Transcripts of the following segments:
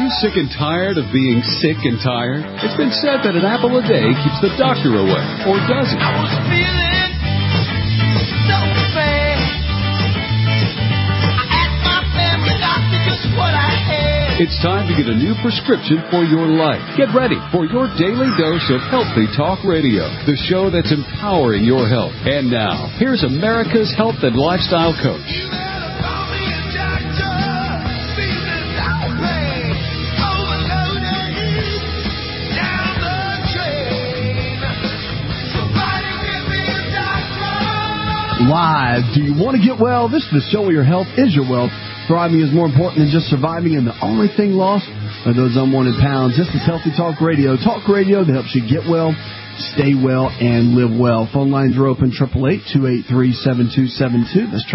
you sick and tired of being sick and tired? It's been said that an apple a day keeps the doctor away. Or does it? I was feeling so bad. I asked my family doctor just what I had. It's time to get a new prescription for your life. Get ready for your daily dose of Healthy Talk Radio, the show that's empowering your health. And now, here's America's health and lifestyle coach. Live. Do you want to get well? This is the show where your health is your wealth. Thriving is more important than just surviving, and the only thing lost are those unwanted pounds. This is Healthy Talk Radio. Talk radio that helps you get well, stay well, and live well. Phone lines are open, 888-283-7272. That's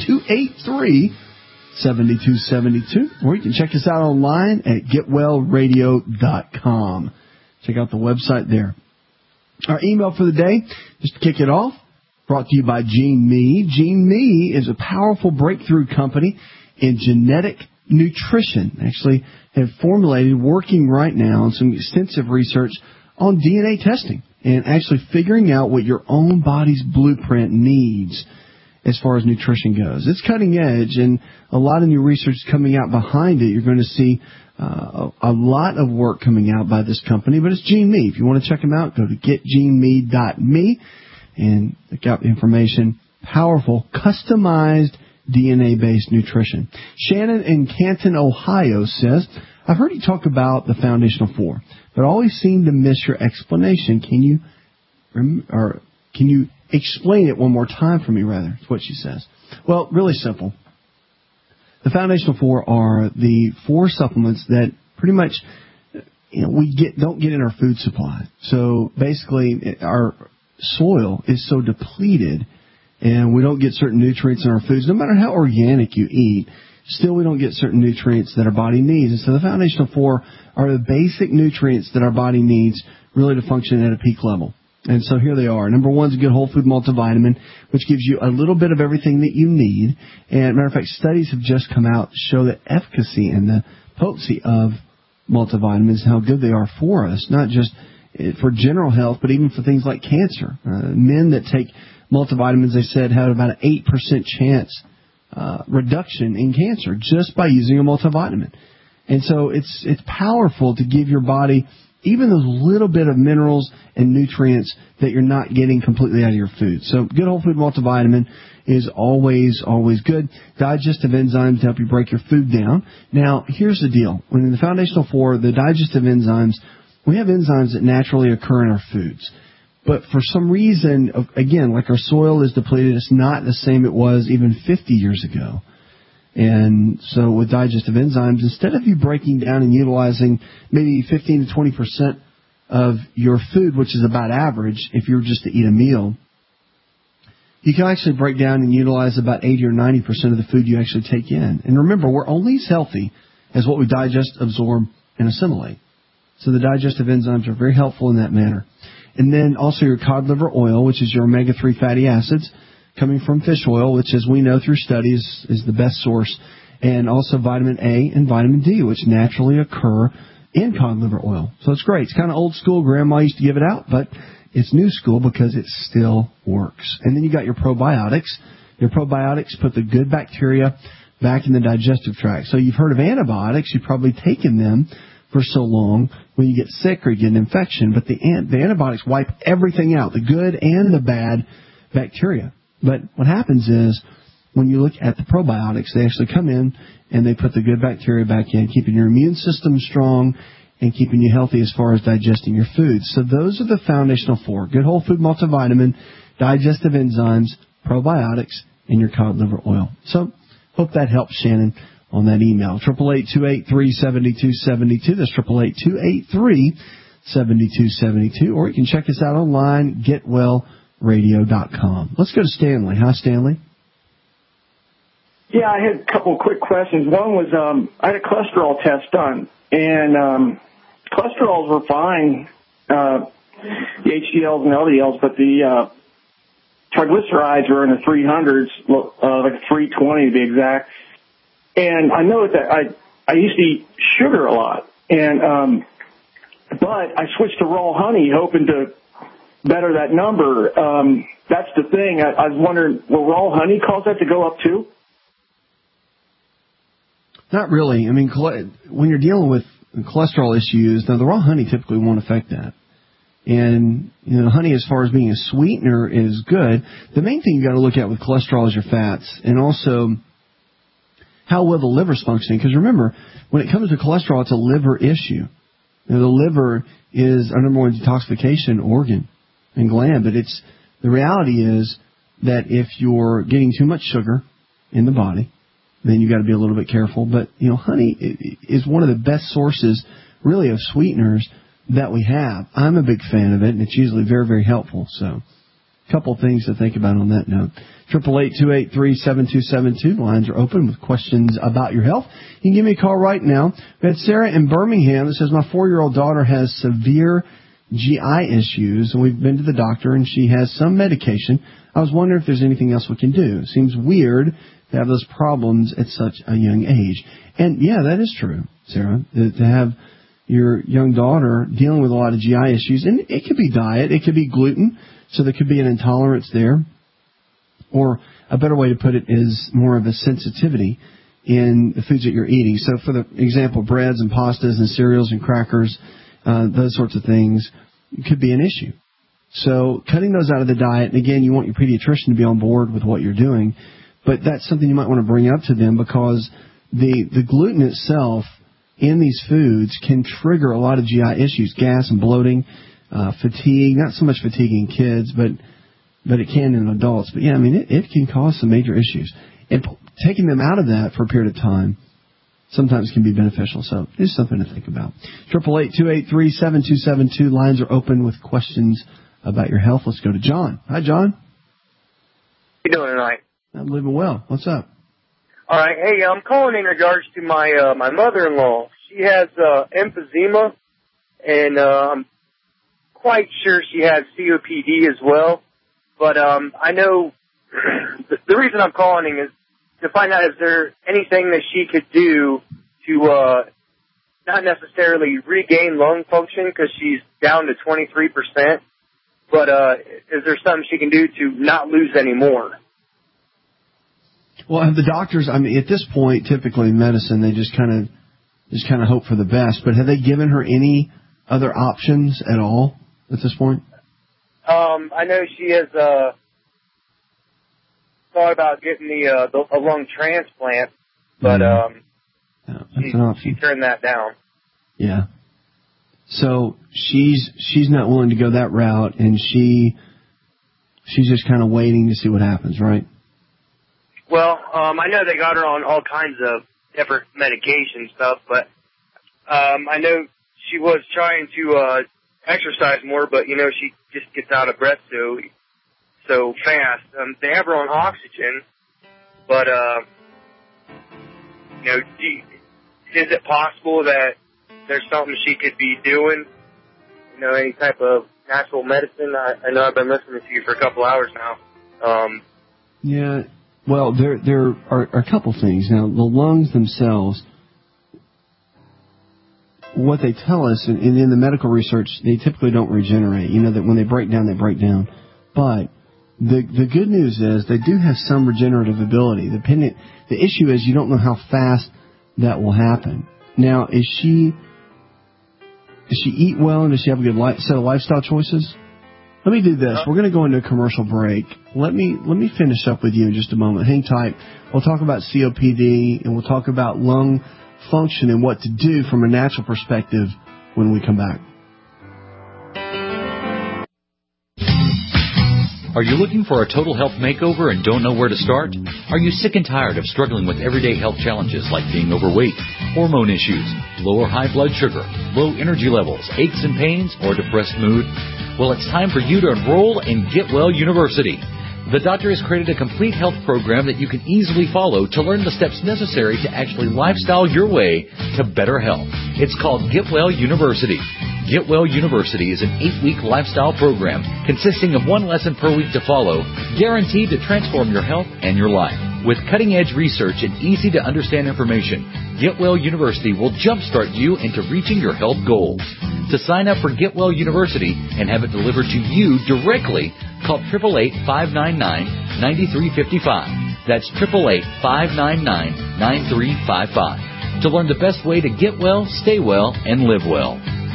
888-283-7272. Or you can check us out online at getwellradio.com. Check out the website there. Our email for the day, just to kick it off, brought to you by Gene Me. Gene Me is a powerful breakthrough company in genetic nutrition. Actually, have formulated, working right now on some extensive research on DNA testing and actually figuring out what your own body's blueprint needs as far as nutrition goes. It's cutting edge, and a lot of new research coming out behind it. You're going to see a lot of work coming out by this company, but it's Gene Me. If you want to check them out, go to getgeneme.me. And look out information. Powerful, customized DNA-based nutrition. Shannon in Canton, Ohio says, I've heard you talk about the Foundational Four, but I always seem to miss your explanation. Can you explain it one more time for me, rather? That's what she says. Well, really simple. The Foundational Four are the four supplements that pretty much we don't get in our food supply. So basically, our soil is so depleted and we don't get certain nutrients in our foods. No matter how organic you eat, still we don't get certain nutrients that our body needs. And so the Foundational Four are the basic nutrients that our body needs really to function at a peak level. And so here they are. Number one is a good whole food multivitamin, which gives you a little bit of everything that you need. And matter of fact, studies have just come out to show the efficacy and the potency of multivitamins, how good they are for us, not just for general health, but even for things like cancer. Men that take multivitamins, they said, had about an 8% chance reduction in cancer just by using a multivitamin. And so it's powerful to give your body even those little bit of minerals and nutrients that you're not getting completely out of your food. So good whole food multivitamin is always good. Digestive enzymes to help you break your food down. Now, here's the deal. When in the Foundational Four, the digestive enzymes, we have enzymes that naturally occur in our foods. But for some reason, again, like our soil is depleted, it's not the same it was even 50 years ago. And so with digestive enzymes, instead of you breaking down and utilizing maybe 15 to 20% of your food, which is about average if you were just to eat a meal, you can actually break down and utilize about 80 or 90% of the food you actually take in. And remember, we're only as healthy as what we digest, absorb, and assimilate. So the digestive enzymes are very helpful in that manner. And then also your cod liver oil, which is your omega-3 fatty acids, coming from fish oil, which, as we know through studies, is the best source. And also vitamin A and vitamin D, which naturally occur in cod liver oil. So it's great. It's kind of old school. Grandma used to give it out, but it's new school because it still works. And then you got your probiotics. Your probiotics put the good bacteria back in the digestive tract. So you've heard of antibiotics. You've probably taken them for so long when you get sick or you get an infection. But the antibiotics wipe everything out, the good and the bad bacteria. But what happens is when you look at the probiotics, they actually come in and they put the good bacteria back in, keeping your immune system strong and keeping you healthy as far as digesting your food. So those are the Foundational Four: good whole food multivitamin, digestive enzymes, probiotics, and your cod liver oil. So hope that helps, Shannon, on that email. 888-283-7272. That's 888-283-7272. Or you can check us out online, getwellradio.com. Let's go to Stanley. Hi, Stanley. Yeah, I had a couple of quick questions. One was I had a cholesterol test done, and cholesterols were fine, the HDLs and LDLs, but the triglycerides were in the 300s, like 320 to be exact. And I know that I used to eat sugar a lot, and but I switched to raw honey, hoping to better that number. That's the thing. I was wondering, will raw honey cause that to go up too? Not really. I mean, when you're dealing with cholesterol issues, now the raw honey typically won't affect that. And, honey, as far as being a sweetener, is good. The main thing you got to look at with cholesterol is your fats, and also how well the liver's functioning. Because remember, when it comes to cholesterol, it's a liver issue. The liver is our number one detoxification organ and gland, but the reality is that if you're getting too much sugar in the body, then you got to be a little bit careful. But, honey is one of the best sources, really, of sweeteners that we have. I'm a big fan of it, and it's usually very, very helpful. So, a couple of things to think about on that note. 888-283-7272. Lines are open with questions about your health. You can give me a call right now. We had Sarah in Birmingham that says, my 4-year-old daughter has severe GI issues, and we've been to the doctor, and she has some medication. I was wondering if there's anything else we can do. It seems weird to have those problems at such a young age. And, yeah, that is true, Sarah, to have your young daughter dealing with a lot of GI issues. And it could be diet. It could be gluten, so there could be an intolerance there. Or a better way to put it is more of a sensitivity in the foods that you're eating. So, for the example, breads and pastas and cereals and crackers, those sorts of things could be an issue. So cutting those out of the diet, and again, you want your pediatrician to be on board with what you're doing, but that's something you might want to bring up to them, because the gluten itself in these foods can trigger a lot of GI issues, gas and bloating, fatigue, not so much fatigue in kids, but it can in adults. But, yeah, I mean, it can cause some major issues. And taking them out of that for a period of time sometimes can be beneficial. So it's something to think about. 888-283-7272. Lines are open with questions about your health. Let's go to John. Hi, John. How you doing tonight? I'm living well. What's up? All right. Hey, I'm calling in regards to my my mother-in-law. She has emphysema, and I'm quite sure she has COPD as well. But I know the reason I'm calling is to find out, is there anything that she could do to not necessarily regain lung function, because she's down to 23%, but is there something she can do to not lose any more? Well, the doctors, I mean, at this point, typically in medicine, they just kind of hope for the best. But have they given her any other options at all at this point? I know she has thought about getting a lung transplant, but she turned that down. Yeah. So she's not willing to go that route, and she's just kind of waiting to see what happens, right? Well, I know they got her on all kinds of different medication stuff, but I know she was trying to exercise more, but, she just gets out of breath so fast. They have her on oxygen, but, is it possible that there's something she could be doing, any type of natural medicine? I know I've been listening to you for a couple hours now. Yeah. Well, there are a couple things. Now, the lungs themselves, what they tell us, and in the medical research, they typically don't regenerate. That when they break down, they break down. But the good news is they do have some regenerative ability. The issue is you don't know how fast that will happen. Now, does she eat well, and does she have a good set of lifestyle choices? Let me do this. We're going to go into a commercial break. Let me finish up with you in just a moment. Hang tight. We'll talk about COPD, and we'll talk about lung function and what to do from a natural perspective when we come back. Are you looking for a total health makeover and don't know where to start? Are you sick and tired of struggling with everyday health challenges like being overweight, hormone issues, low or high blood sugar, low energy levels, aches and pains, or depressed mood? Well, it's time for you to enroll in Get Well University. The doctor has created a complete health program that you can easily follow to learn the steps necessary to actually lifestyle your way to better health. It's called Get Well University. Get Well University is an 8-week lifestyle program consisting of 1 lesson per week to follow, guaranteed to transform your health and your life. With cutting-edge research and easy-to-understand information, Get Well University will jumpstart you into reaching your health goals. To sign up for Get Well University and have it delivered to you directly, call 888-599-9355. That's 888-599-9355. To learn the best way to get well, stay well, and live well.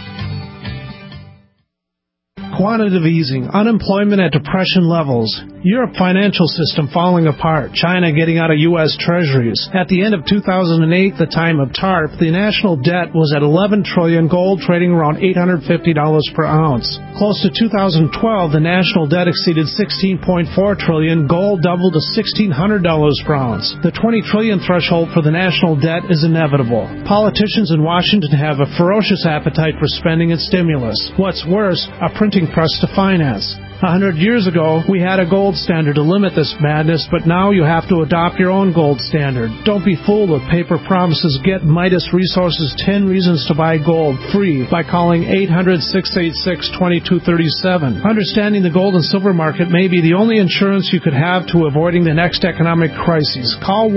Quantitative easing, unemployment at depression levels, Europe financial system falling apart, China getting out of U.S. treasuries. At the end of 2008, the time of TARP, the national debt was at $11 trillion, gold trading around $850 per ounce. Close to 2012, the national debt exceeded $16.4 trillion, gold doubled to $1,600 per ounce. The $20 trillion threshold for the national debt is inevitable. Politicians in Washington have a ferocious appetite for spending and stimulus. What's worse, a printing press to finance. 100 years ago, we had a gold standard to limit this madness, but now you have to adopt your own gold standard. Don't be fooled with paper promises. Get Midas Resources 10 Reasons to Buy Gold free by calling 800-686-2237. Understanding the gold and silver market may be the only insurance you could have to avoiding the next economic crisis. Call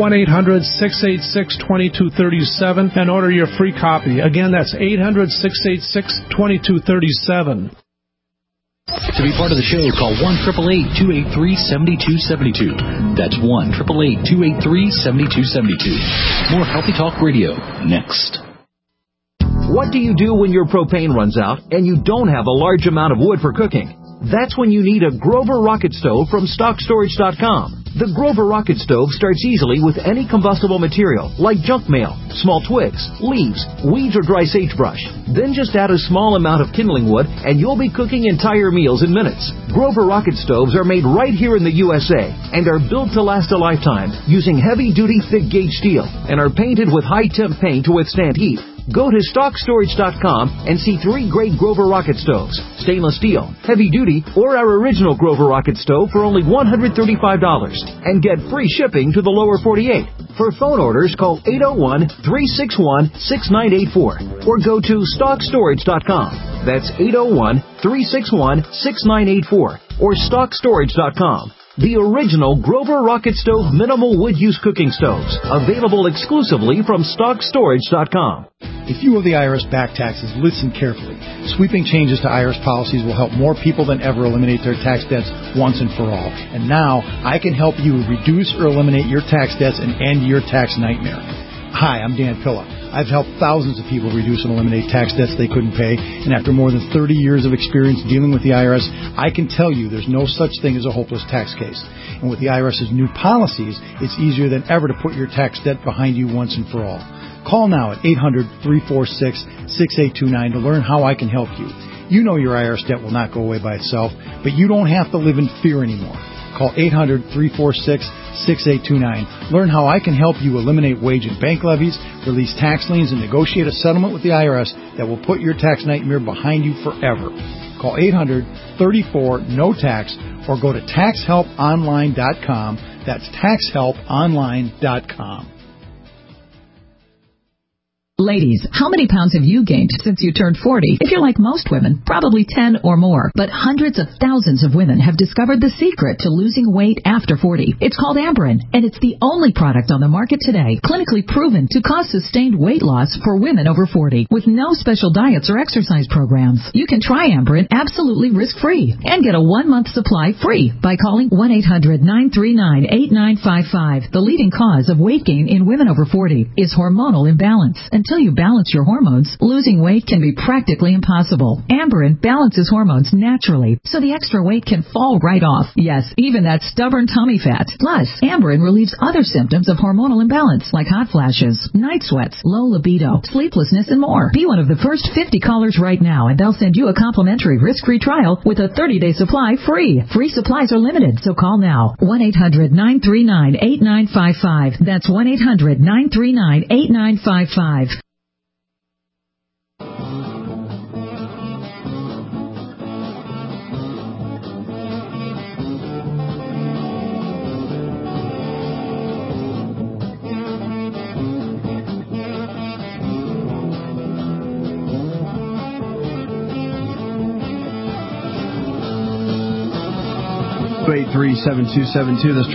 1-800-686-2237 and order your free copy. Again, that's 800-686-2237. To be part of the show, call 1-888-283-7272. That's 1-888-283-7272. More Healthy Talk Radio next. What do you do when your propane runs out and you don't have a large amount of wood for cooking? That's when you need a Grover Rocket Stove from StockStorage.com. The Grover Rocket Stove starts easily with any combustible material, like junk mail, small twigs, leaves, weeds, or dry sagebrush. Then just add a small amount of kindling wood, and you'll be cooking entire meals in minutes. Grover Rocket Stoves are made right here in the USA and are built to last a lifetime using heavy-duty, thick-gauge steel and are painted with high-temp paint to withstand heat. Go to StockStorage.com and see 3 great Grover Rocket Stoves, stainless steel, heavy-duty, or our original Grover Rocket Stove for only $135, and get free shipping to the lower 48. For phone orders, call 801-361-6984 or go to StockStorage.com. That's 801-361-6984 or StockStorage.com. The original Grover Rocket Stove minimal wood use cooking stoves, available exclusively from StockStorage.com. If you owe the IRS back taxes, listen carefully. Sweeping changes to IRS policies will help more people than ever eliminate their tax debts once and for all. And now, I can help you reduce or eliminate your tax debts and end your tax nightmare. Hi, I'm Dan Pilla. I've helped thousands of people reduce and eliminate tax debts they couldn't pay, and after more than 30 years of experience dealing with the IRS, I can tell you there's no such thing as a hopeless tax case. And with the IRS's new policies, it's easier than ever to put your tax debt behind you once and for all. Call now at 800-346-6829 to learn how I can help you. You know your IRS debt will not go away by itself, but you don't have to live in fear anymore. Call 800-346-6829. Learn how I can help you eliminate wage and bank levies, release tax liens, and negotiate a settlement with the IRS that will put your tax nightmare behind you forever. Call 800-34-NO-TAX or go to TaxHelpOnline.com. That's TaxHelpOnline.com. Ladies, how many pounds have you gained since you turned 40? If you're like most women, probably 10 or more. But hundreds of thousands of women have discovered the secret to losing weight after 40. It's called Amberen, and it's the only product on the market today clinically proven to cause sustained weight loss for women over 40 with no special diets or exercise programs. You can try Amberen absolutely risk-free and get a 1-month supply free by calling 1-800-939-8955. The leading cause of weight gain in women over 40 is hormonal imbalance. Until you balance your hormones, losing weight can be practically impossible. Amberen balances hormones naturally, so the extra weight can fall right off. Yes, even that stubborn tummy fat. Plus, Amberen relieves other symptoms of hormonal imbalance, like hot flashes, night sweats, low libido, sleeplessness, and more. Be one of the first 50 callers right now, and they'll send you a complimentary risk-free trial with a 30-day supply free. Free supplies are limited, so call now. 1-800-939-8955. That's 1-800-939-8955. 888-283-7272. That's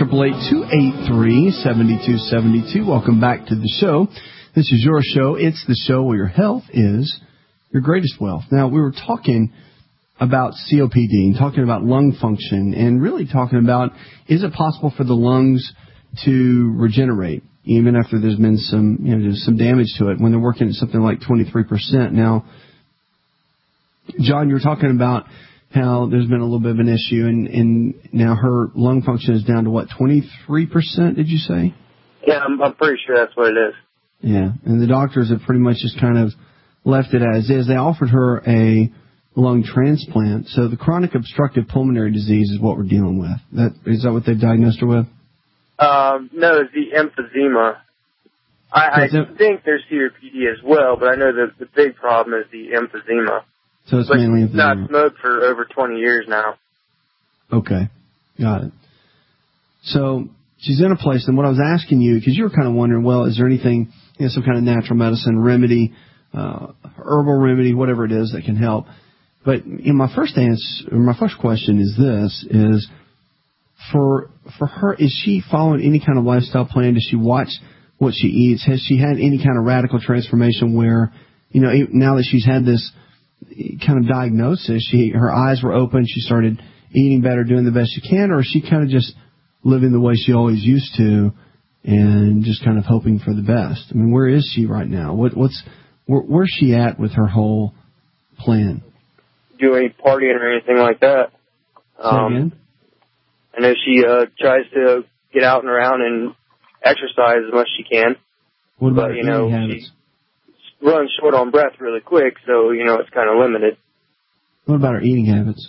888-283-7272. Welcome back to the show. This is your show. It's the show where your health is your greatest wealth. Now, we were talking about COPD, talking about lung function, and really talking about, is it possible for the lungs to regenerate even after there's been some damage to it when they're working at something like 23%? Now, John, you were talking about how there's been a little bit of an issue, and now her lung function is down to, 23%, did you say? Yeah, I'm pretty sure that's what it is. Yeah, and the doctors have pretty much just kind of left it as is. They offered her a lung transplant, so the chronic obstructive pulmonary disease is what we're dealing with. Is that what they've diagnosed her with? No, it's the emphysema. I think there's COPD as well, but I know that the big problem is the emphysema. So it's mainly emphysema. She's not smoked for over 20 years now. Okay, got it. So she's in a place, and what I was asking you, because you were kind of wondering, well, is there anything, some kind of natural medicine remedy, herbal remedy, whatever it is that can help? But my first question is this: for her, is she following any kind of lifestyle plan? Does she watch what she eats? Has she had any kind of radical transformation where, now that she's had this kind of diagnosis, her eyes were open, she started eating better, doing the best she can, or is she kind of just living the way she always used to and just kind of hoping for the best? I mean, where is she right now? Where's she at with her whole plan? Do any partying or anything like that? Say again? I know she tries to get out and around and exercise as much as she can. What about her eating habits? She runs short on breath really quick, so, it's kind of limited. What about her eating habits?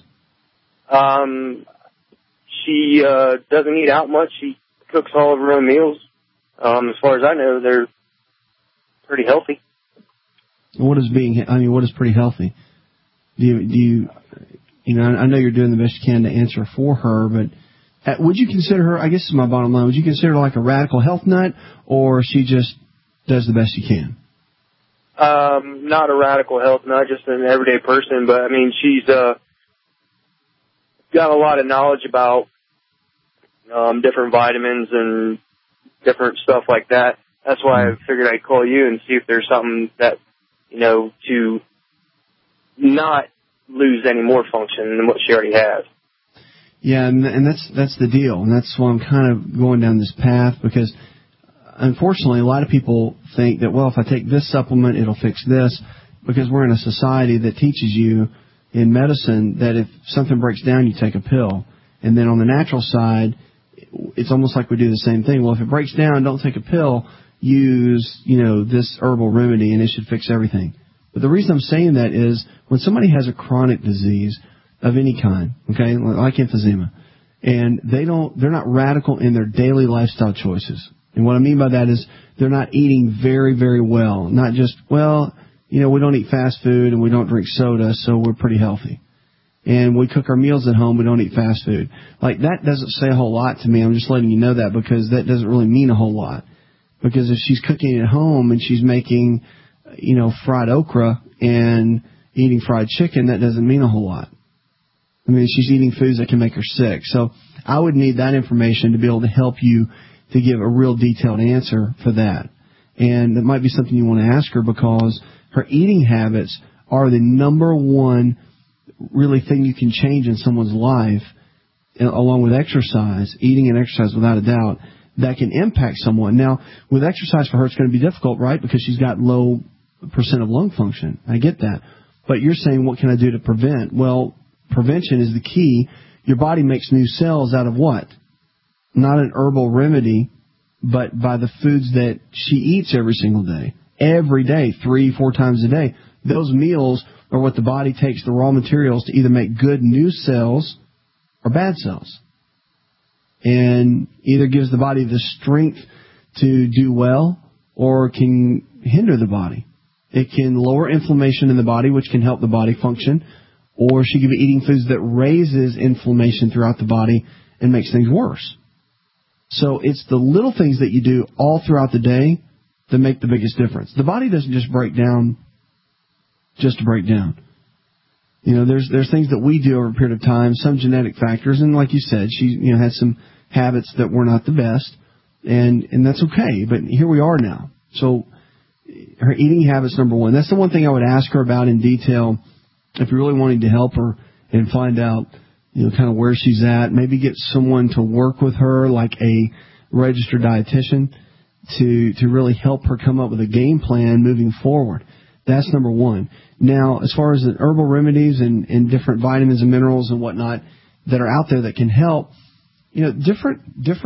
She doesn't eat out much. She cooks all of her own meals. As far as I know, they're pretty healthy. What is pretty healthy? Do you I know you're doing the best you can to answer for her, but would you consider her, I guess this is my bottom line, would you consider her like a radical health nut, or she just does the best she can? Not a radical health nut, just an everyday person, but I mean, she's got a lot of knowledge about different vitamins and different stuff like that. That's why I figured I'd call you and see if there's something that, to not lose any more function than what she already has. Yeah, and that's the deal, and that's why I'm kind of going down this path, because unfortunately a lot of people think that, well, if I take this supplement, it'll fix this, because we're in a society that teaches you in medicine that if something breaks down, you take a pill. And then on the natural side, it's almost like we do the same thing. Well, if it breaks down, don't take a pill, use, this herbal remedy and it should fix everything. But the reason I'm saying that is when somebody has a chronic disease of any kind, okay, like emphysema, and they're not radical in their daily lifestyle choices. And what I mean by that is they're not eating very, very well. Not just, we don't eat fast food and we don't drink soda, so we're pretty healthy. And we cook our meals at home, we don't eat fast food. Like, that doesn't say a whole lot to me. I'm just letting you know that, because that doesn't really mean a whole lot. Because if she's cooking at home and she's making, fried okra and eating fried chicken, that doesn't mean a whole lot. I mean, she's eating foods that can make her sick. So I would need that information to be able to help you to give a real detailed answer for that. And it might be something you want to ask her, because her eating habits are the number one really thing you can change in someone's life, along with exercise, eating and exercise without a doubt, that can impact someone. Now, with exercise for her, it's going to be difficult, right? Because she's got low percent of lung function. I get that. But you're saying, what can I do to prevent? Well, prevention is the key. Your body makes new cells out of what? Not an herbal remedy, but by the foods that she eats every single day. Every day, 3-4 times a day. Those meals are what the body takes the raw materials to either make good new cells or bad cells. And either gives the body the strength to do well or can hinder the body. It can lower inflammation in the body, which can help the body function, or she could be eating foods that raises inflammation throughout the body and makes things worse. So it's the little things that you do all throughout the day that make the biggest difference. The body doesn't just break down just to break down. There's things that we do over a period of time, some genetic factors, and like you said, she had some habits that were not the best, and that's okay. But here we are now. So her eating habits, number one. That's the one thing I would ask her about in detail if you're really wanting to help her and find out, kind of where she's at. Maybe get someone to work with her, like a registered dietitian, to really help her come up with a game plan moving forward. That's number one. Now, as far as the herbal remedies and different vitamins and minerals and whatnot that are out there that can help, different.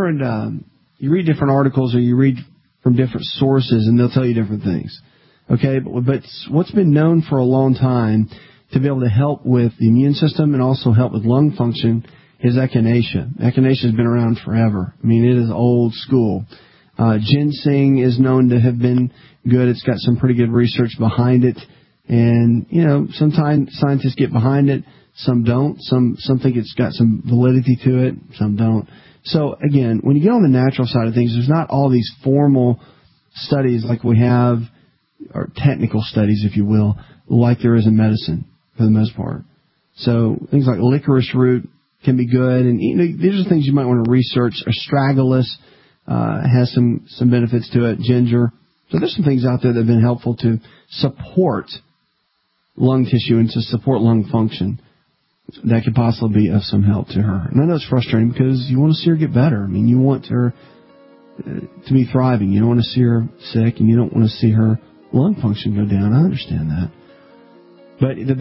You read different articles or you read from different sources, and they'll tell you different things. Okay, but what's been known for a long time to be able to help with the immune system and also help with lung function is echinacea. Echinacea has been around forever. I mean, it is old school. Ginseng is known to have been good. It's got some pretty good research behind it. And, sometimes scientists get behind it. Some don't. Some think it's got some validity to it. Some don't. So, again, when you get on the natural side of things, there's not all these formal studies like we have, or technical studies, if you will, like there is in medicine for the most part. So things like licorice root can be good. And these are things you might want to research. Astragalus has some benefits to it. Ginger. So there's some things out there that have been helpful to support lung tissue and to support lung function that could possibly be of some help to her. And I know it's frustrating because you want to see her get better. I mean, you want her to be thriving. You don't want to see her sick, and you don't want to see her lung function go down. I understand that. But the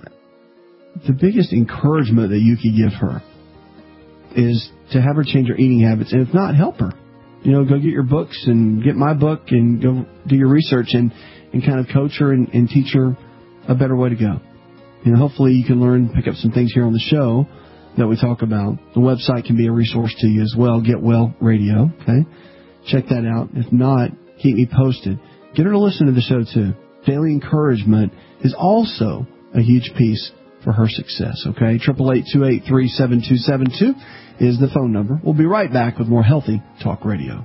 biggest encouragement that you could give her is to have her change her eating habits, and if not, help her. Go get your books and get my book and go do your research and kind of coach her and teach her a better way to go. Hopefully you can pick up some things here on the show that we talk about. The website can be a resource to you as well, Get Well Radio, okay? Check that out. If not, keep me posted. Get her to listen to the show, too. Daily encouragement is also a huge piece for her success, okay? 888-283-7272 is the phone number. We'll be right back with more Healthy Talk Radio.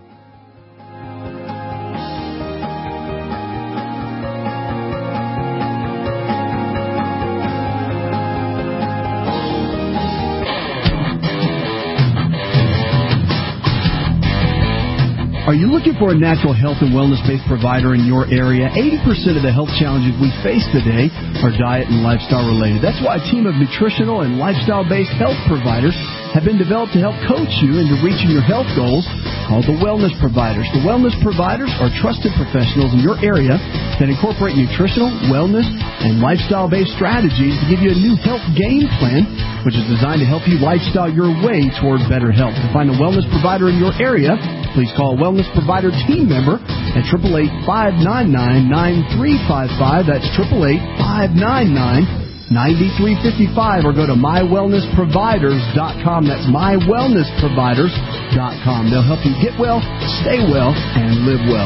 Are you looking for a natural health and wellness-based provider in your area? 80% of the health challenges we face today are diet and lifestyle related. That's why a team of nutritional and lifestyle-based health providers have been developed to help coach you into reaching your health goals, called the Wellness Providers. The Wellness Providers are trusted professionals in your area that incorporate nutritional, wellness, and lifestyle-based strategies to give you a new health game plan, which is designed to help you lifestyle your way toward better health. To find a wellness provider in your area, please call a Wellness Provider team member at 888-599-9355. That's 888-599-9355. Or go to mywellnessproviders.com. That's mywellnessproviders.com. They'll help you get well, stay well, and live well.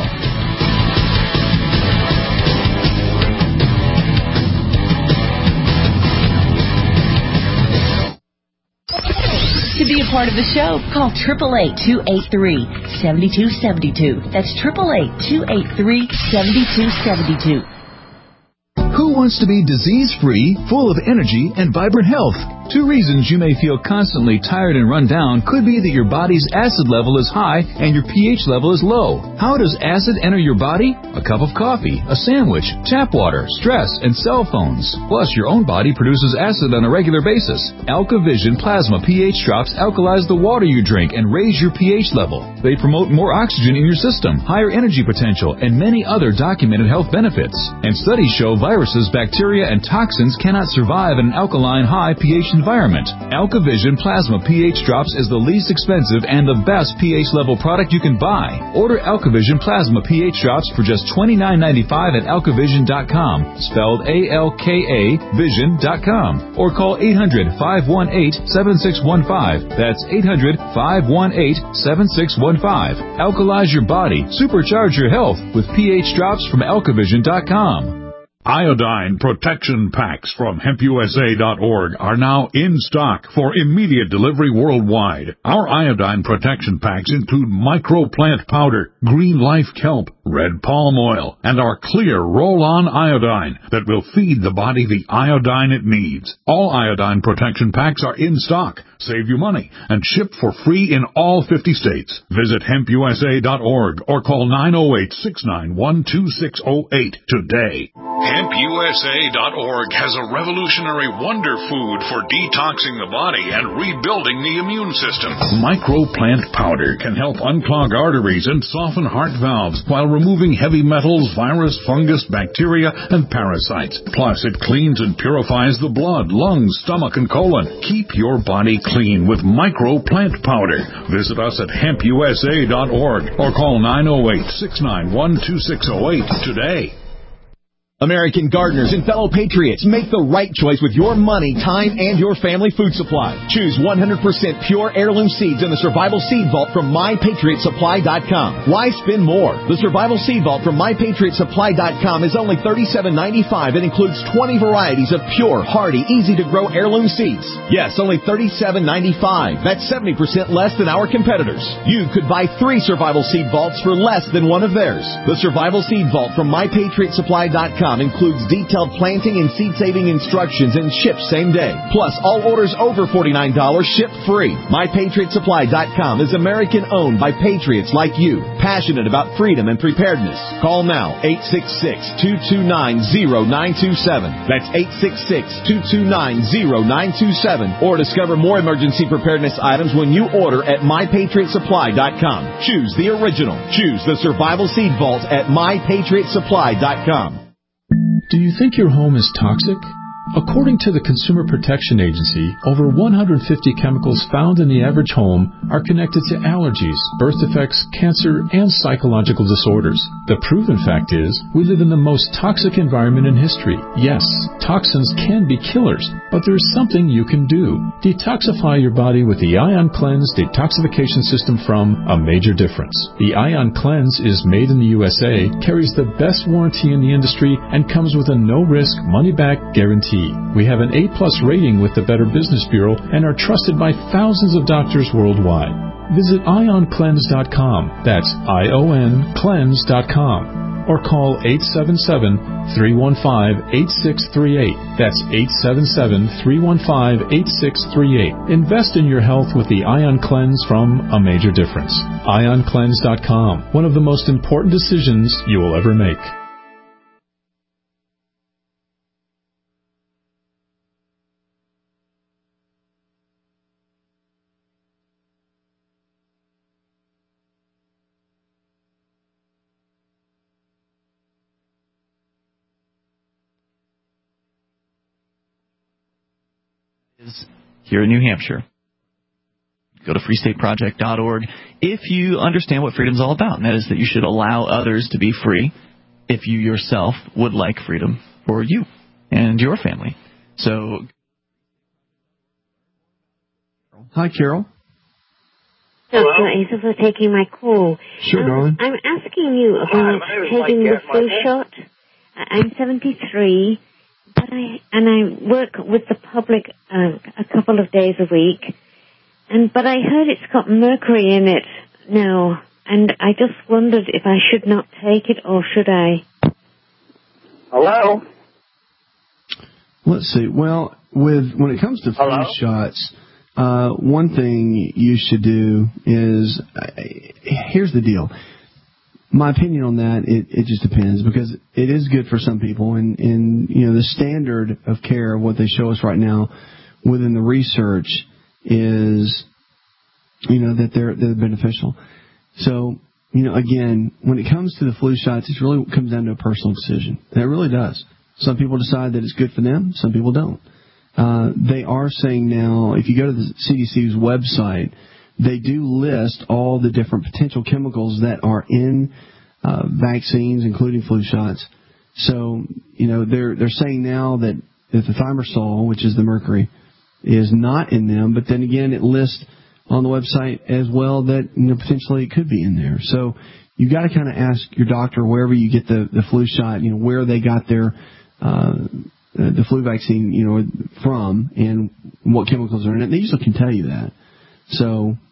To be a part of the show, call 888-283-7272. That's 888-283-7272. Who wants to be disease-free, full of energy, and vibrant health? Two reasons you may feel constantly tired and run down could be that your body's acid level is high and your pH level is low. How does acid enter your body? A cup of coffee, a sandwich, tap water, stress, and cell phones. Plus, your own body produces acid on a regular basis. AlkaVision Plasma pH drops alkalize the water you drink and raise your pH level. They promote more oxygen in your system, higher energy potential, and many other documented health benefits. And studies show viruses, bacteria, and toxins cannot survive in an alkaline high pH environment. AlkaVision Plasma pH Drops is the least expensive and the best pH level product you can buy. Order AlkaVision Plasma pH Drops for just $29.95 at alkavision.com, spelled A-L-K-A vision.com, or call 800-518-7615. That's 800-518-7615. Alkalize your body, supercharge your health with pH Drops from alkavision.com. Iodine Protection Packs from HempUSA.org are now in stock for immediate delivery worldwide. Our iodine protection packs include microplant powder, green life kelp, red palm oil, and our clear roll-on iodine that will feed the body the iodine it needs. All iodine protection packs are in stock, save you money, and ship for free in all 50 states. Visit hempusa.org or call 908-691-2608 today. HempUSA.org has a revolutionary wonder food for detoxing the body and rebuilding the immune system. Microplant powder can help unclog arteries and soften heart valves while removing heavy metals, virus, fungus, bacteria, and parasites. Plus, it cleans and purifies the blood, lungs, stomach, and colon. Keep your body clean with Microplant powder. Visit us at HempUSA.org or call 908-691-2608 today. American gardeners and fellow patriots, make the right choice with your money, time, and your family food supply. Choose 100% pure heirloom seeds in the Survival Seed Vault from MyPatriotSupply.com. Why spend more? The Survival Seed Vault from MyPatriotSupply.com is only $37.95 and includes 20 varieties of pure, hardy, easy-to-grow heirloom seeds. Yes, only $37.95. That's 70% less than our competitors. You could buy 3 Survival Seed Vaults for less than one of theirs. The Survival Seed Vault from MyPatriotSupply.com includes detailed planting and seed-saving instructions and ships same day. Plus, all orders over $49 ship free. MyPatriotSupply.com is American-owned by patriots like you, passionate about freedom and preparedness. Call now, 866-229-0927. That's 866-229-0927. Or discover more emergency preparedness items when you order at MyPatriotSupply.com. Choose the original. Choose the Survival Seed Vault at MyPatriotSupply.com. Do you think your home is toxic? According to the Consumer Protection Agency, over 150 chemicals found in the average home are connected to allergies, birth defects, cancer, and psychological disorders. The proven fact is, we live in the most toxic environment in history. Yes, toxins can be killers, but there's something you can do. Detoxify your body with the Ion Cleanse detoxification system from A Major Difference. The Ion Cleanse is made in the USA, carries the best warranty in the industry, and comes with a no-risk, money-back guarantee. We have an A+ rating with the Better Business Bureau and are trusted by thousands of doctors worldwide. Visit IonCleanse.com. That's IonCleanse.com. Or call 877-315-8638. That's 877-315-8638. Invest in your health with the Ion Cleanse from A Major Difference. IonCleanse.com. One of the most important decisions you will ever make. Here in New Hampshire. Go to freestateproject.org if you understand what freedom's all about, and that is that you should allow others to be free if you yourself would like freedom for you and your family. So, hi, Carol. Thanks for taking my call. Sure, darling. I'm asking you about taking the flu shot. I'm 73. But I work with the public a couple of days a week, but I heard it's got mercury in it now, and I just wondered if I should not take it or should I? Hello? Let's see. Well, when it comes to flu shots, one thing you should do is, here's the deal. My opinion on that, it just depends, because it is good for some people, and you know, the standard of care, what they show us right now within the research is, you know, that they're beneficial. So, you know, again, when it comes to the flu shots, it really comes down to a personal decision. And it really does. Some people decide that it's good for them, some people don't. They are saying now, if you go to the CDC's website, they do list all the different potential chemicals that are in vaccines, including flu shots. So, you know, they're saying now that the thimerosal, which is the mercury, is not in them. But then again, it lists on the website as well that, you know, potentially it could be in there. So you got to kind of ask your doctor wherever you get the flu shot, you know, where they got their the flu vaccine, you know, from, and what chemicals are in it. They usually can tell you that. So,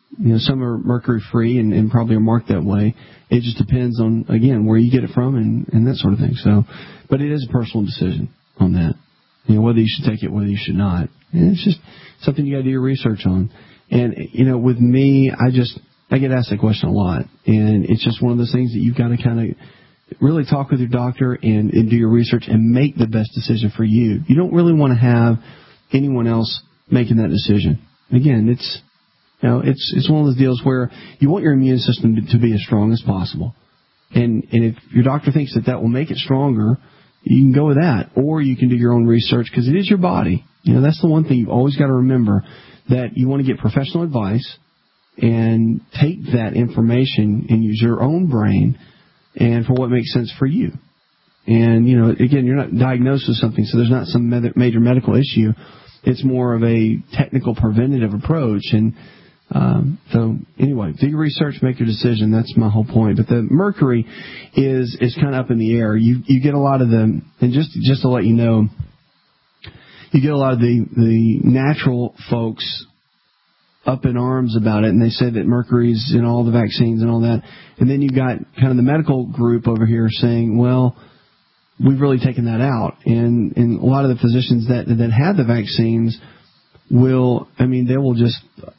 some are mercury free and probably are marked that way. It just depends on, again, where you get it from and that sort of thing. So, but it is a personal decision on that. Whether you should take it, whether you should not. And it's just something you got to do your research on. And, with me, I get asked that question a lot. And it's just one of those things that you've got to kind of really talk with your doctor and do your research and make the best decision for you. You don't really want to have anyone else making that decision. Again, it's one of those deals where you want your immune system to be as strong as possible. And if your doctor thinks that will make it stronger, you can go with that. Or you can do your own research because it is your body. That's the one thing you've always got to remember, that you want to get professional advice and take that information and use your own brain and for what makes sense for you. And, again, you're not diagnosed with something, so there's not some major medical issue. It's more of a technical preventative approach. And so, anyway, do your research, make your decision. That's my whole point. But the mercury is kind of up in the air. You get a lot of the, and just to let you know, you get a lot of the natural folks up in arms about it, and they say that mercury's in all the vaccines and all that. And then you've got kind of the medical group over here saying, well, we've really taken that out. And a lot of the physicians that had the vaccines will just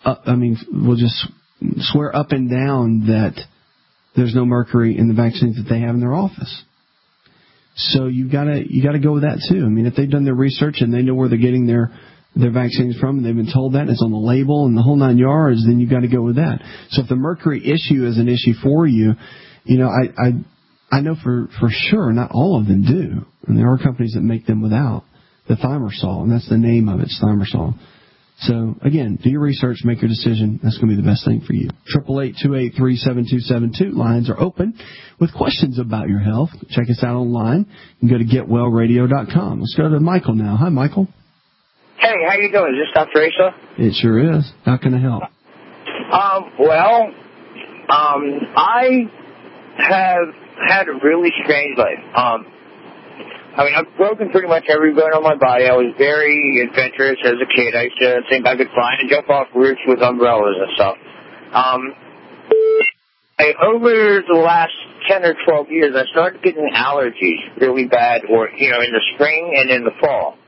swear up and down that there's no mercury in the vaccines that they have in their office. So you gotta go with that too. If they've done their research and they know where they're getting their vaccines from, and they've been told that, and it's on the label and the whole 9 yards, then you've got to go with that. So if the mercury issue is an issue for you, I know for sure not all of them do. And there are companies that make them without the thimerosal, and that's the name of it, it's thimerosal. So, again, do your research, make your decision. That's going to be the best thing for you. 888-283-7272. Lines are open with questions about your health. Check us out online. You can go to getwellradio.com. Let's go to Michael now. Hi, Michael. Hey, how you doing? Is this Dr. Asa? It sure is. How can I help? I have had a really strange life. I've broken pretty much every bone on my body. I was very adventurous as a kid. I used to think I could fly and jump off roofs with umbrellas and stuff. Over the last 10 or 12 years, I started getting allergies really bad, or, in the spring and in the fall.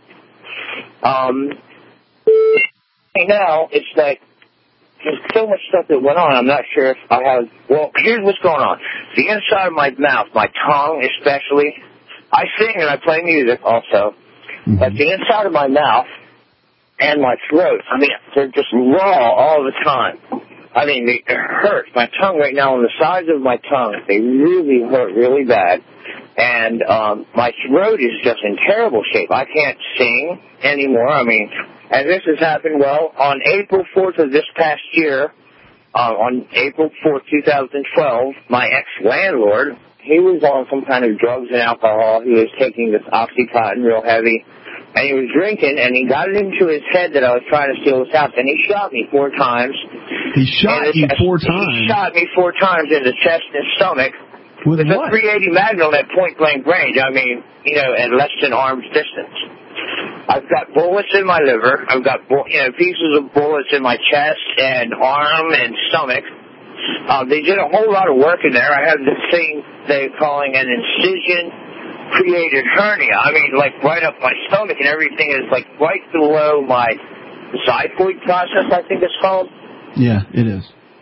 Now, it's like, there's so much stuff that went on. I'm not sure if I have, here's what's going on. The inside of my mouth, my tongue especially, I sing and I play music also, but the inside of my mouth and my throat, they're just raw all the time. It hurts. My tongue right now, on the sides of my tongue, they really hurt really bad. And my throat is just in terrible shape. I can't sing anymore. And this has happened, on April 4th of this past year, on April 4th, 2012, my ex-landlord, he was on some kind of drugs and alcohol. He was taking this Oxycontin real heavy, and he was drinking, and he got it into his head that I was trying to steal his house, and he shot me 4 times. He shot you 4 times? He shot me 4 times in the chest and stomach. With a 380 Magnum at point-blank range. At less than arm's distance. I've got bullets in my liver. I've got pieces of bullets in my chest and arm and stomach. They did a whole lot of work in there. I have this thing they're calling an incision-created hernia. Right up my stomach, and everything is right below my xiphoid process, I think it's called. Yeah, it is.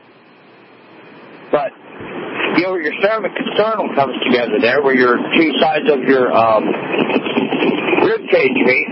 But your sternum comes together there, where your 2 sides of your rib cage meet.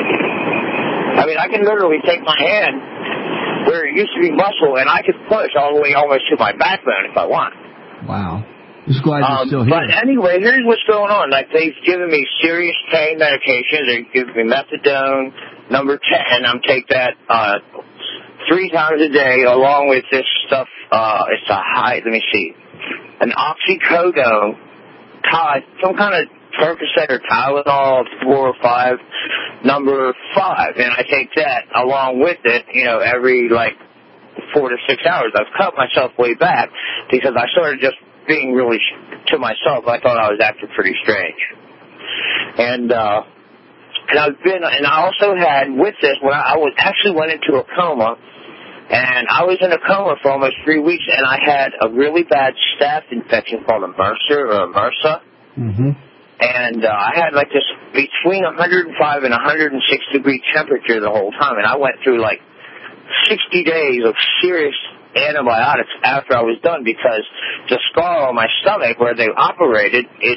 I can literally take my hand where it used to be muscle, and I could push all the way almost to my backbone if I want. Wow. Just glad you're still here. But anyway, here's what's going on. They've given me serious pain medications. They've given me methadone, number 10. I'm take that 3 times a day, along with this stuff. It's an oxycodone, some kind of Percocet or Tylenol, 4 or 5, number 5, and I take that along with it, every 4 to 6 hours. I've cut myself way back because I started just being really to myself. I thought I was acting pretty strange, and I also had with this when I went into a coma, And I was in a coma for almost 3 weeks, and I had a really bad staph infection called a MRSA. Mm-hmm. And I had like this between 105 and 106 degree temperature the whole time. And I went through like 60 days of serious antibiotics after I was done, because the scar on my stomach where they operated, it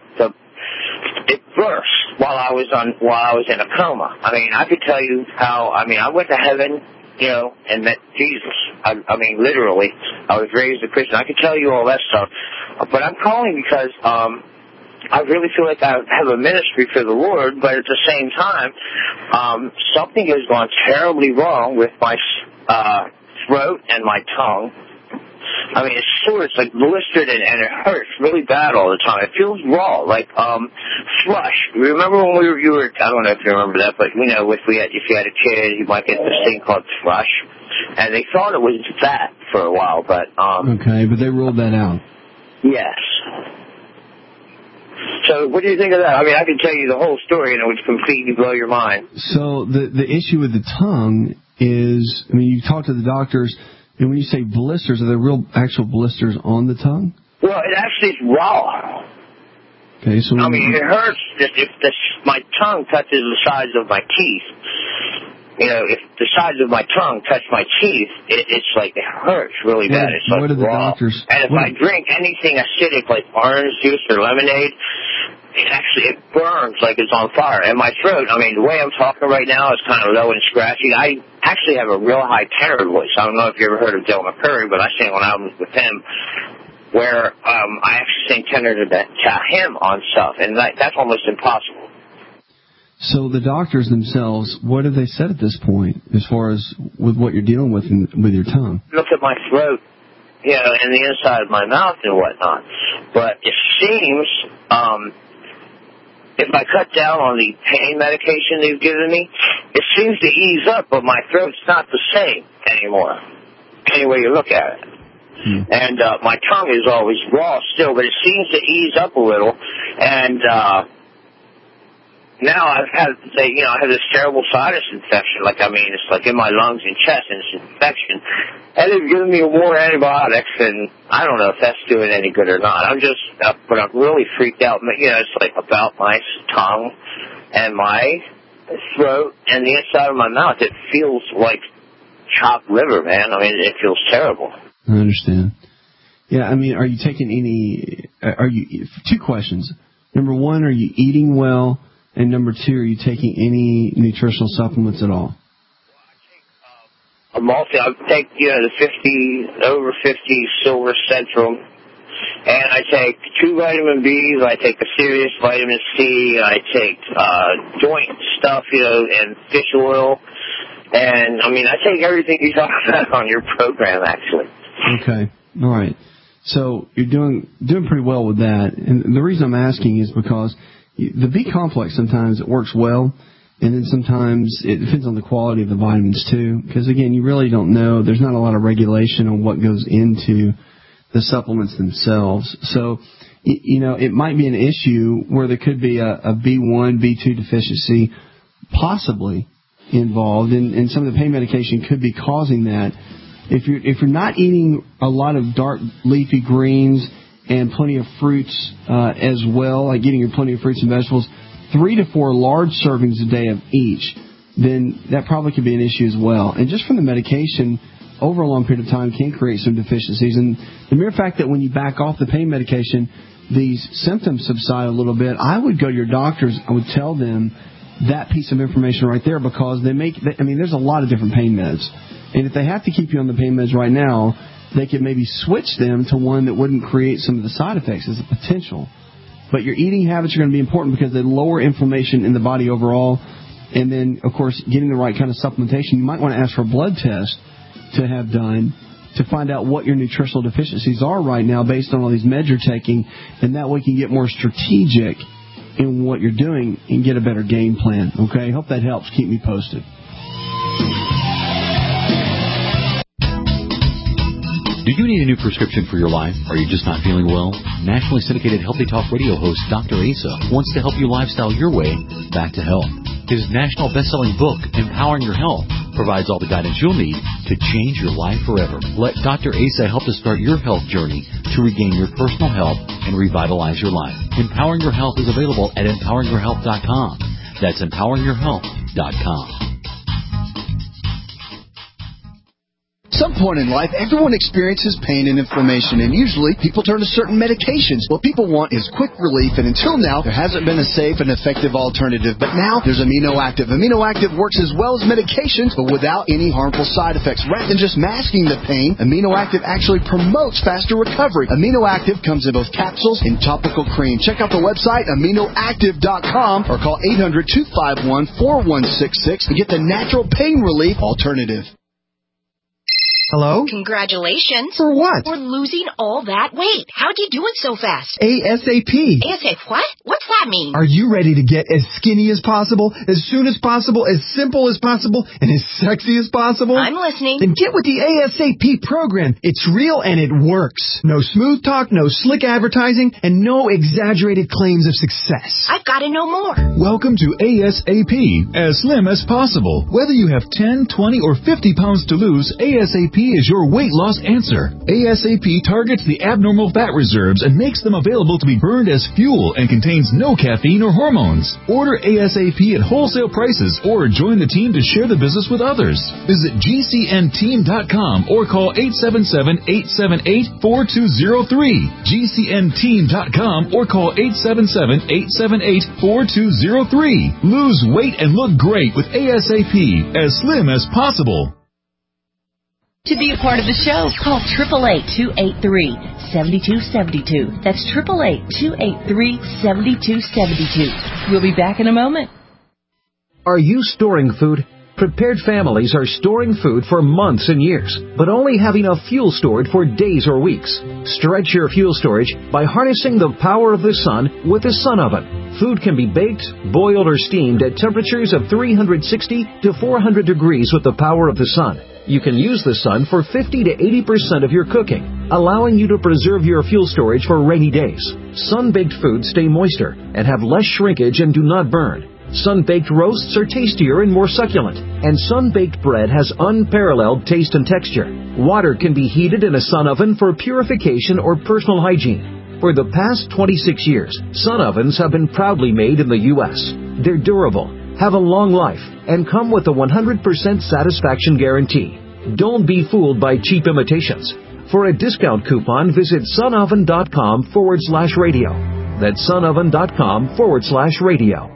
burst while I was in a coma. I mean, I could tell you how, I went to heaven, and met Jesus. I mean, literally. I was raised a Christian. I could tell you all that stuff. But I'm calling because I really feel like I have a ministry for the Lord, but at the same time, something has gone terribly wrong with my throat and my tongue. I mean, it's sore. It's like blistered and it hurts really bad all the time. It feels raw, like thrush. Remember when you were? I don't know if you remember that, but if you had a kid, you might get this thing called thrush, and they thought it was that for a while, but okay, but they ruled that out. Yes. So what do you think of that? I mean, I can tell you the whole story, and it would completely blow your mind. So the issue with the tongue is, I mean, you talk to the doctors. And when you say blisters, are there real actual blisters on the tongue? Well, it actually is raw. Okay, so it hurts if my tongue touches the sides of my teeth. If the sides of my tongue touch my teeth, it's like it hurts really bad. It's like what are the raw. doctors? And if I drink anything acidic like orange juice or lemonade, it burns like it's on fire. And my throat, the way I'm talking right now is kind of low and scratchy. I actually have a real high tenor voice. I don't know if you ever heard of Del McCurry, but I sang on albums with him where I actually sing tenor to him on stuff, and that's almost impossible. So the doctors themselves, what have they said at this point as far as with what you're dealing with with your tongue? Look at my throat, and the inside of my mouth and whatnot. But it seems if I cut down on the pain medication they've given me, it seems to ease up, but my throat's not the same anymore, any way you look at it. And my tongue is always raw still, but it seems to ease up a little. And now I've had, I have this terrible sinus infection. It's like in my lungs and chest, and it's an infection. And they've given me more antibiotics, and I don't know if that's doing any good or not. But I'm really freaked out. It's like about my tongue and my throat and the inside of my mouth. It feels like chopped liver, man. It feels terrible. I understand. Yeah, are you taking two questions. Number one, are you eating well? And number two, are you taking any nutritional supplements at all? I take, the over 50 Silver Central, and I take 2 vitamin Bs, I take a serious vitamin C, I take joint stuff, and fish oil, and I take everything you talk about on your program, actually. Okay, all right. So you're doing pretty well with that, and the reason I'm asking is because the B complex sometimes it works well, and then sometimes it depends on the quality of the vitamins too. Because again, you really don't know. There's not a lot of regulation on what goes into the supplements themselves. So, it might be an issue where there could be a B1, B2 deficiency possibly involved, and some of the pain medication could be causing that. If you're not eating a lot of dark leafy greens and plenty of fruits as well, like getting your plenty of fruits and vegetables, 3 to 4 large servings a day of each, then that probably could be an issue as well. And just from the medication, over a long period of time can create some deficiencies. And the mere fact that when you back off the pain medication, these symptoms subside a little bit, I would go to your doctors. I would tell them that piece of information right there, because there's a lot of different pain meds. And if they have to keep you on the pain meds right now, they could maybe switch them to one that wouldn't create some of the side effects as a potential. But your eating habits are going to be important because they lower inflammation in the body overall. And then, of course, getting the right kind of supplementation. You might want to ask for a blood test to have done to find out what your nutritional deficiencies are right now based on all these meds you're taking. And that way you can get more strategic in what you're doing and get a better game plan. Okay? Hope that helps. Keep me posted. Do you need a new prescription for your life? Are you just not feeling well? Nationally syndicated Healthy Talk radio host Dr. Asa wants to help you lifestyle your way back to health. His national best-selling book, Empowering Your Health, provides all the guidance you'll need to change your life forever. Let Dr. Asa help to start your health journey to regain your personal health and revitalize your life. Empowering Your Health is available at empoweringyourhealth.com. That's empoweringyourhealth.com. Some point in life, everyone experiences pain and inflammation, and usually people turn to certain medications. What people want is quick relief, and until now, there hasn't been a safe and effective alternative. But now, there's Amino Active. Amino Active works as well as medications, but without any harmful side effects. Rather than just masking the pain, Amino Active actually promotes faster recovery. Amino Active comes in both capsules and topical cream. Check out the website, aminoactive.com, or call 800-251-4166 to get the natural pain relief alternative. Hello? Congratulations. For what? For losing all that weight. How'd you do it so fast? ASAP. ASAP what? What's that mean? Are you ready to get as skinny as possible, as soon as possible, as simple as possible, and as sexy as possible? I'm listening. Then get with the ASAP program. It's real and it works. No smooth talk, no slick advertising, and no exaggerated claims of success. I've got to know more. Welcome to ASAP, as slim as possible. Whether you have 10, 20, or 50 pounds to lose, ASAP is your weight loss answer. ASAP targets the abnormal fat reserves and makes them available to be burned as fuel and contains no caffeine or hormones. Order ASAP at wholesale prices or join the team to share the business with others. Visit GCNteam.com or call 877-878-4203. GCNteam.com or call 877-878-4203. Lose weight and look great with ASAP, as slim as possible. To be a part of the show, call 888-283-7272. That's 888-283-7272. We'll be back in a moment. Are you storing food? Prepared families are storing food for months and years, but only have enough fuel stored for days or weeks. Stretch your fuel storage by harnessing the power of the sun with a sun oven. Food can be baked, boiled, or steamed at temperatures of 360 to 400 degrees with the power of the sun. You can use the sun for 50 to 80% of your cooking, allowing you to preserve your fuel storage for rainy days. Sun-baked foods stay moister and have less shrinkage and do not burn. Sun-baked roasts are tastier and more succulent, and sun-baked bread has unparalleled taste and texture. Water can be heated in a sun oven for purification or personal hygiene. For the past 26 years, sun ovens have been proudly made in the U.S. They're durable, have a long life, and come with a 100% satisfaction guarantee. Don't be fooled by cheap imitations. For a discount coupon, visit sunoven.com/radio. That's sunoven.com/radio.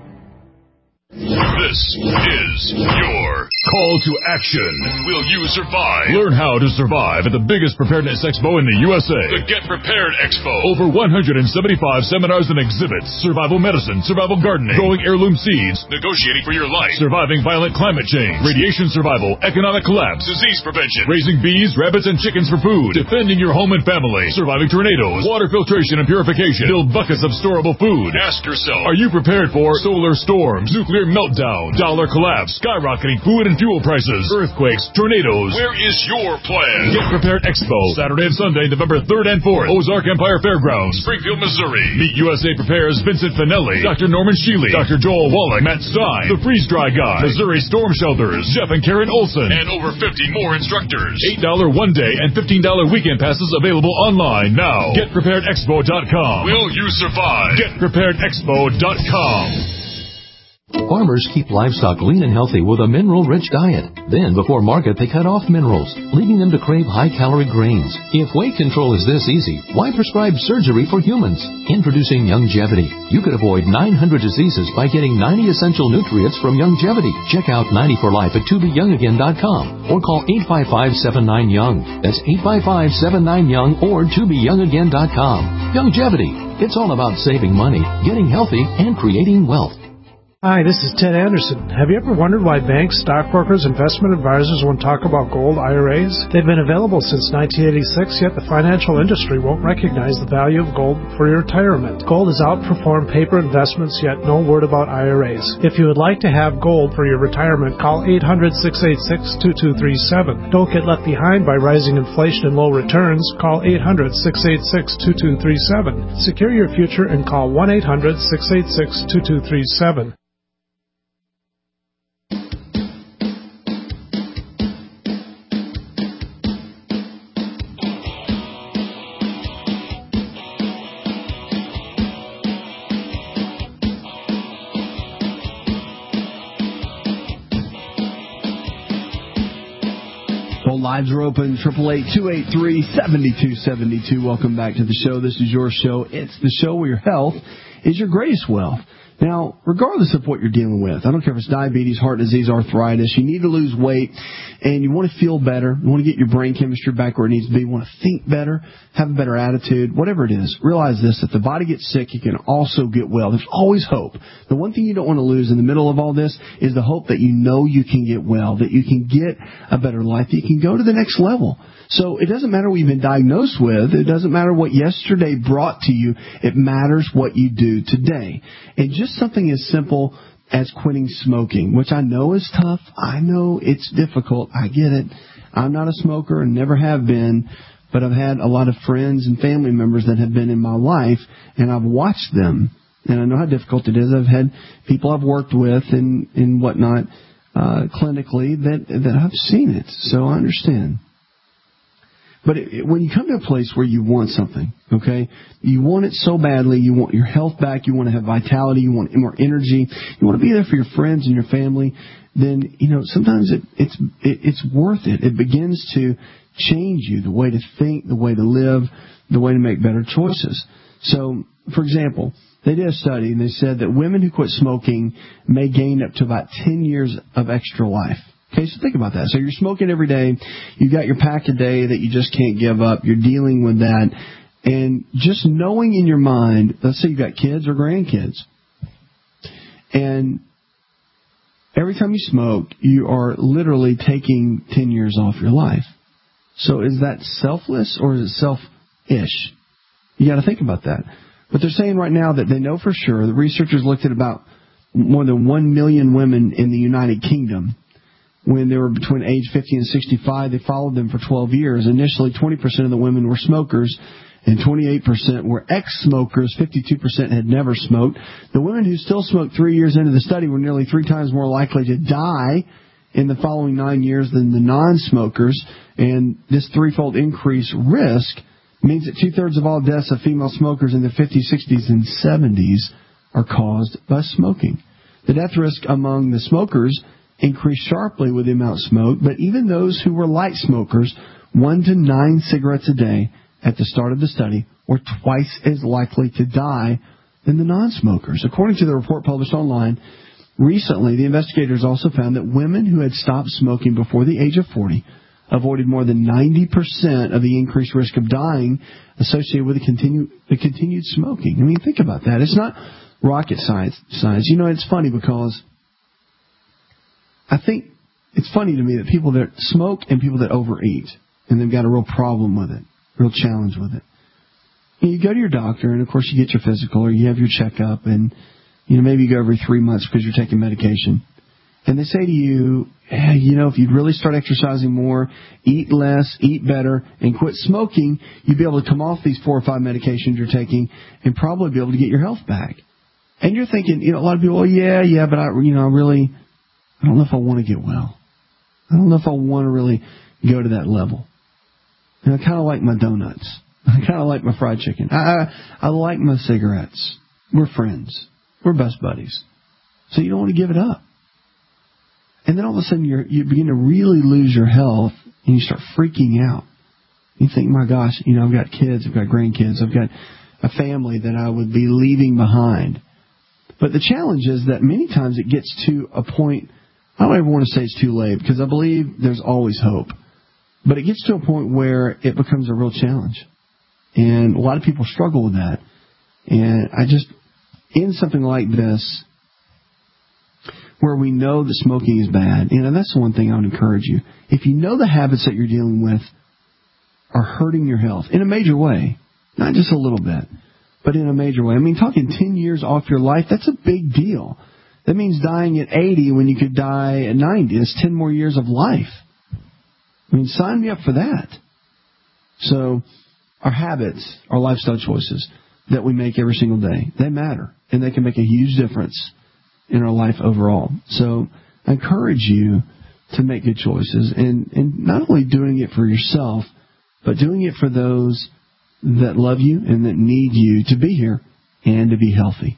This is your call to action. Will you survive? Learn how to survive at the biggest preparedness expo in the USA. The Get Prepared Expo. Over 175 seminars and exhibits. Survival medicine, survival gardening, growing heirloom seeds, negotiating for your life, surviving violent climate change, radiation survival, economic collapse, disease prevention, raising bees, rabbits, and chickens for food, defending your home and family, surviving tornadoes, water filtration and purification, build buckets of storable food. Ask yourself, are you prepared for solar storms, nuclear meltdown, dollar collapse, skyrocketing food and fuel prices, earthquakes, tornadoes? Where is your plan? Get Prepared Expo, Saturday and Sunday, November 3rd and 4th, Ozark Empire Fairgrounds, Springfield, Missouri. Meet USA Prepares Vincent Finelli, Dr. Norman Sheely, Dr. Joel Wallach, Matt Stein, The Freeze Dry Guy, Missouri Storm Shelters, Jeff and Karen Olson, and over 50 more instructors. $8 one-day and $15 weekend passes available online now. GetPreparedExpo.com. Will you survive? GetPreparedExpo.com. Farmers keep livestock lean and healthy with a mineral-rich diet. Then, before market, they cut off minerals, leading them to crave high-calorie grains. If weight control is this easy, why prescribe surgery for humans? Introducing Youngevity. You could avoid 900 diseases by getting 90 essential nutrients from Youngevity. Check out 90 for Life at tobeyoungagain.com or call 855-79-YOUNG. That's 855-79-YOUNG or tobeyoungagain.com. Youngevity. It's all about saving money, getting healthy, and creating wealth. Hi, this is Ted Anderson. Have you ever wondered why banks, stockbrokers, investment advisors won't talk about gold IRAs? They've been available since 1986, yet the financial industry won't recognize the value of gold for your retirement. Gold has outperformed paper investments, yet no word about IRAs. If you would like to have gold for your retirement, call 800-686-2237. Don't get left behind by rising inflation and low returns. Call 800-686-2237. Secure your future and call 1-800-686-2237. Phone lines are open, 888-283-7272. Welcome back to the show. This is your show. It's the show where your health is your greatest wealth. Now, regardless of what you're dealing with, I don't care if it's diabetes, heart disease, arthritis, you need to lose weight, and you want to feel better, you want to get your brain chemistry back where it needs to be, you want to think better, have a better attitude, whatever it is, realize this, if the body gets sick, it can also get well. There's always hope. The one thing you don't want to lose in the middle of all this is the hope that you know you can get well, that you can get a better life, that you can go to the next level. So it doesn't matter what you've been diagnosed with. It doesn't matter what yesterday brought to you. It matters what you do today. And just something as simple as quitting smoking, which I know is tough. I know it's difficult. I get it. I'm not a smoker and never have been, but I've had a lot of friends and family members that have been in my life, and I've watched them. And I know how difficult it is. I've had people I've worked with and whatnot clinically that I've seen it. So I understand. But when you come to a place where you want something, okay, you want it so badly, you want your health back, you want to have vitality, you want more energy, you want to be there for your friends and your family, then, sometimes it's worth it. It begins to change you, the way to think, the way to live, the way to make better choices. So, for example, they did a study and they said that women who quit smoking may gain up to about 10 years of extra life. Okay, so think about that. So you're smoking every day. You've got your pack a day that you just can't give up. You're dealing with that. And just knowing in your mind, let's say you've got kids or grandkids, and every time you smoke, you are literally taking 10 years off your life. So is that selfless or is it selfish? You got to think about that. But they're saying right now that they know for sure, the researchers looked at about more than 1 million women in the United Kingdom. When they were between age 50 and 65, they followed them for 12 years. Initially, 20% of the women were smokers, and 28% were ex-smokers. 52% had never smoked. The women who still smoked 3 years into the study were nearly 3 times more likely to die in the following 9 years than the non-smokers. And this threefold increased risk means that 2/3 of all deaths of female smokers in their 50s, 60s, and 70s are caused by smoking. The death risk among the smokers increased sharply with the amount smoked, but even those who were light smokers, 1 to 9 cigarettes a day at the start of the study, were twice as likely to die than the non-smokers. According to the report published online recently, the investigators also found that women who had stopped smoking before the age of 40 avoided more than 90% of the increased risk of dying associated with the continued smoking. I mean, think about that. It's not rocket science. It's funny because I think it's funny to me that people that smoke and people that overeat, and they've got a real problem with it, real challenge with it. You go to your doctor, and of course you get your physical, or you have your checkup, and maybe you go every 3 months because you're taking medication. And they say to you, hey, if you'd really start exercising more, eat less, eat better, and quit smoking, you'd be able to come off these 4 or 5 medications you're taking and probably be able to get your health back. And you're thinking, a lot of people, but I don't know if I want to get well. I don't know if I want to really go to that level. I kind of like my donuts. I kind of like my fried chicken. I like my cigarettes. We're friends. We're best buddies. So you don't want to give it up. And then all of a sudden you begin to really lose your health and you start freaking out. You think, my gosh, I've got kids, I've got grandkids, I've got a family that I would be leaving behind. But the challenge is that many times it gets to a point, I don't ever want to say it's too late because I believe there's always hope. But it gets to a point where it becomes a real challenge. And a lot of people struggle with that. And in something like this, where we know that smoking is bad, and that's the one thing I would encourage you. If you know the habits that you're dealing with are hurting your health in a major way, not just a little bit, but in a major way. I mean, talking 10 years off your life, that's a big deal. That means dying at 80 when you could die at 90. That's 10 more years of life. I mean, sign me up for that. So our habits, our lifestyle choices that we make every single day, they matter. And they can make a huge difference in our life overall. So I encourage you to make good choices. And not only doing it for yourself, but doing it for those that love you and that need you to be here and to be healthy.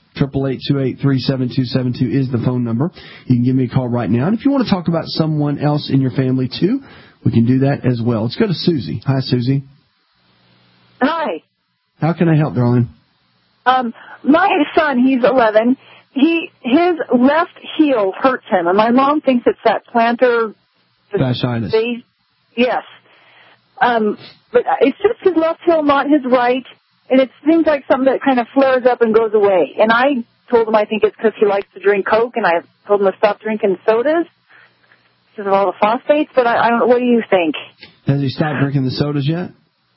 888-283-7272 is the phone number. You can give me a call right now. And if you want to talk about someone else in your family too, we can do that as well. Let's go to Susie. Hi, Susie. Hi. How can I help, darling? My son, he's 11. His left heel hurts him, and my mom thinks it's that plantar fasciitis. Yes. But it's just his left heel, not his right, and it seems like something that kind of flares up and goes away. And I told him I think it's because he likes to drink Coke, and I told him to stop drinking sodas because of all the phosphates, but I don't know. What do you think? Has he stopped drinking the sodas yet?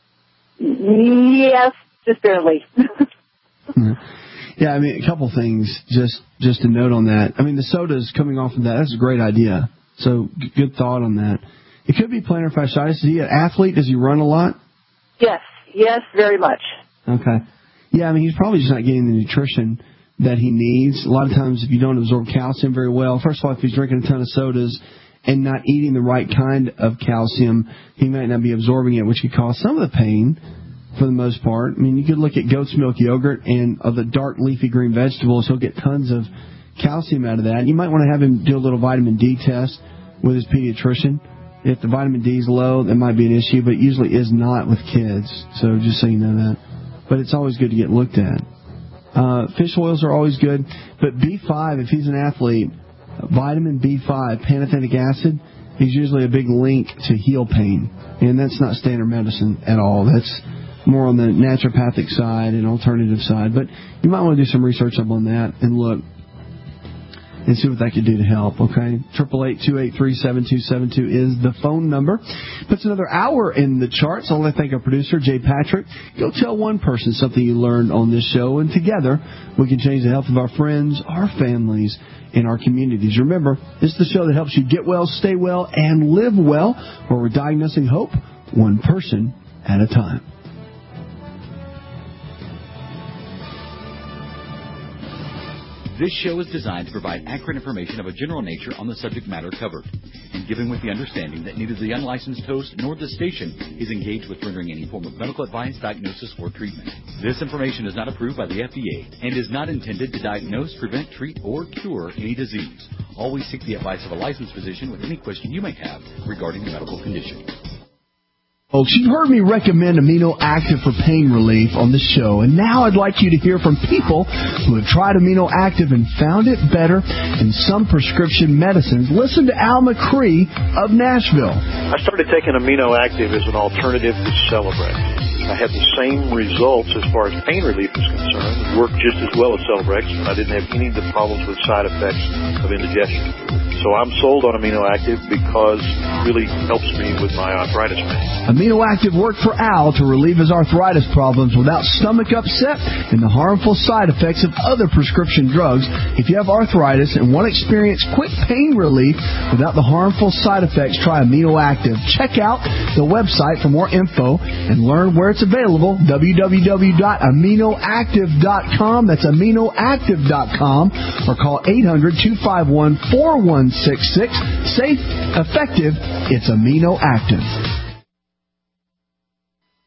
Yes, just barely. Yeah, I mean, a couple things just to note on that. I mean, the sodas coming off of that's a great idea. So good thought on that. It could be plantar fasciitis. Is he an athlete? Does he run a lot? Yes, very much. Okay. Yeah, I mean, he's probably just not getting the nutrition that he needs. A lot of times if you don't absorb calcium very well, first of all, if he's drinking a ton of sodas and not eating the right kind of calcium, he might not be absorbing it, which could cause some of the pain for the most part. I mean, you could look at goat's milk yogurt and of the dark leafy green vegetables. He'll get tons of calcium out of that. You might want to have him do a little vitamin D test with his pediatrician. If the vitamin D is low, that might be an issue, but it usually is not with kids. So just so you know that. But it's always good to get looked at. Fish oils are always good. But B5, if he's an athlete, vitamin B5, pantothenic acid, is usually a big link to heel pain. And that's not standard medicine at all. That's more on the naturopathic side and alternative side. But you might want to do some research up on that and look and see what that could do to help, okay? 888-283-7272 is the phone number. Puts another hour in the charts. I want to thank our producer, Jay Patrick. Go tell one person something you learned on this show, and together we can change the health of our friends, our families, and our communities. Remember, this is the show that helps you get well, stay well, and live well, where we're diagnosing hope one person at a time. This show is designed to provide accurate information of a general nature on the subject matter covered, and given with the understanding that neither the unlicensed host nor the station is engaged with rendering any form of medical advice, diagnosis, or treatment. This information is not approved by the FDA and is not intended to diagnose, prevent, treat, or cure any disease. Always seek the advice of a licensed physician with any question you may have regarding a medical condition. Folks, you've heard me recommend Amino Active for pain relief on this show, and now I'd like you to hear from people who have tried Amino Active and found it better than some prescription medicines. Listen to Al McCree of Nashville. I started taking Amino Active as an alternative to Celebrex. I had the same results as far as pain relief is concerned. It worked just as well as Celebrex, and I didn't have any of the problems with side effects of indigestion. So I'm sold on Amino Active because it really helps me with my arthritis pain. Amino Active worked for Al to relieve his arthritis problems without stomach upset and the harmful side effects of other prescription drugs. If you have arthritis and want to experience quick pain relief without the harmful side effects, try Amino Active. Check out the website for more info and learn where it's available, www.aminoactive.com. That's aminoactive.com, or call 800-251-4166. Safe, effective, it's Amino Active.